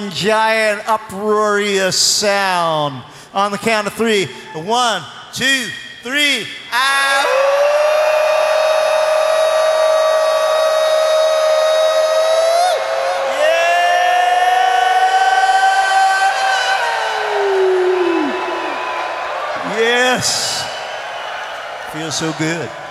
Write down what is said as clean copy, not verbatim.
one giant uproarious sound. On the count of three. 1, 2, 3. Yes. Feels so good.